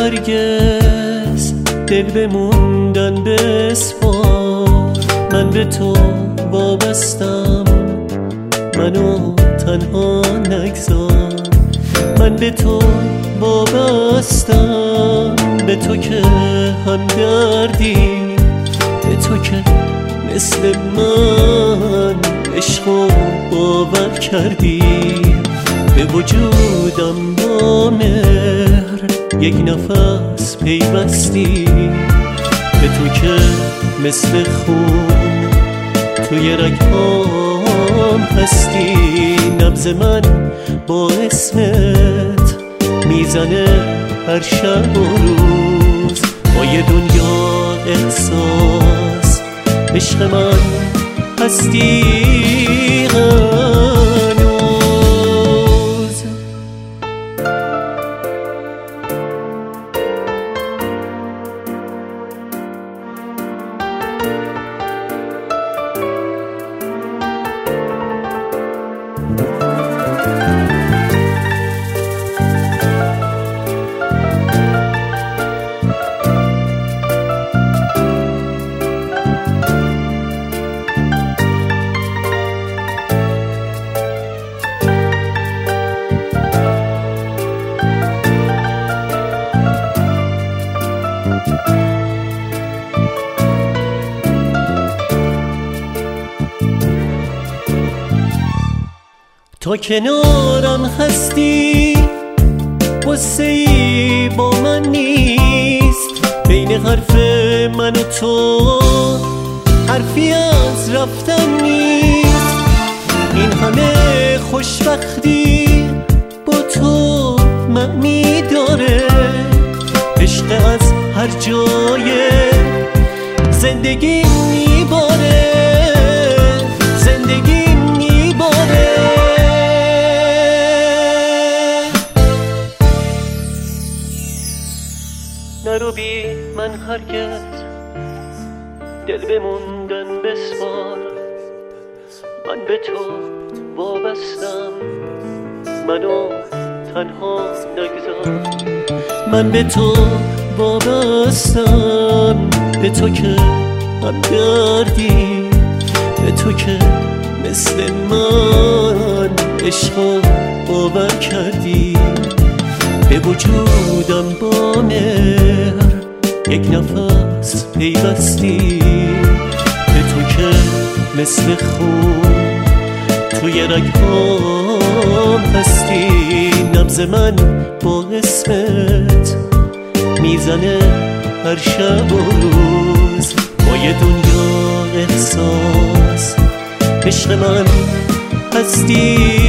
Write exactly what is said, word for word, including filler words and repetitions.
هرگز دل بموندن بسپار. من به تو وابستم، منو تنها نگذار. من به تو وابستم، به تو که همدردی، به تو که مثل من عشقو باور کردی. به وجودم با مهر یک نفس پیوستی، به تو که مثل خون توی رگهام هستی. نبض من با اسمت میزنه هر شب و روز، با یه دنیا احساس عشق من هستی هنوز. تا کنارم هستی قصه ای با من نیست، بین حرف من و تو حرفی از رفتن نیست. این همه خوشبختی با تو معنی داره، عشق از هر جای زندگی میباره، زندگی میباره. نرو بی من هرگز دل بموندن بسپار. من به تو وابستم، منو تنها نگذار. من به تو وابستم، به تو که همدردی، به تو که مثل من عشقو باور کردی. به وجودم با مهر یک نفس پیوستی، به تو که مثل خون توی رگهام هستی. نبض من با اسمت میزنه هر شب و روز، با یه دنیا احساس عشق من هستی